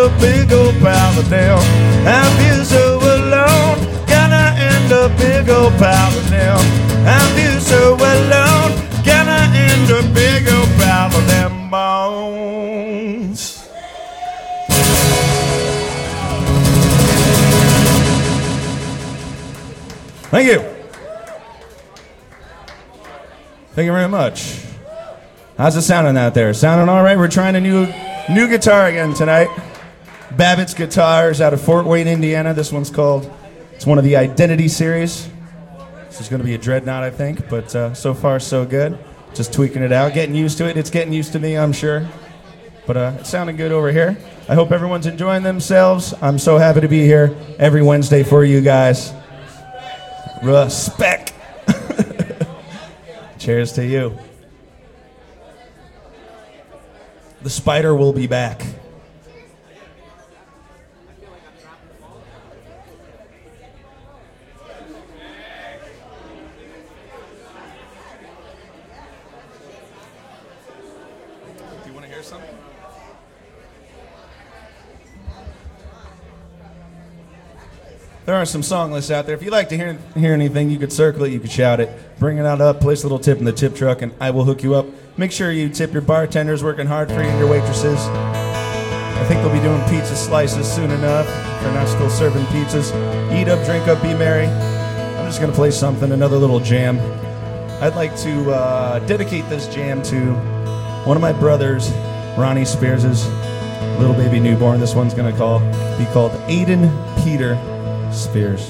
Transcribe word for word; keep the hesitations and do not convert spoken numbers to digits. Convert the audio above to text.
a big old pile of nail. I feel so alone. Gonna end a big old pile of nail. I feel so alone. Gonna end a big old pile of them bones. Thank you. Thank you very much. How's it sounding out there? Sounding all right? We're trying a new new guitar again tonight. Babbitt's Guitars out of Fort Wayne, Indiana. This one's called, it's one of the Identity series. This is going to be a dreadnought, I think, but uh, so far so good. Just tweaking it out, getting used to it. It's getting used to me, I'm sure. But uh, it's sounding good over here. I hope everyone's enjoying themselves. I'm so happy to be here every Wednesday for you guys. Respect. Cheers to you. The spider will be back. Do you want to hear something? There are some song lists out there. If you'd like to hear hear anything, you could circle it, you could shout it, bring it out up, place a little tip in the tip truck, and I will hook you up. Make sure you tip your bartenders working hard for you and your waitresses. I think they'll be doing pizza slices soon enough. If they're not still serving pizzas. Eat up, drink up, be merry. I'm just going to play something, another little jam. I'd like to uh, dedicate this jam to one of my brothers, Ronnie Spears' little baby newborn. This one's going to call be called Aiden Peter Spears.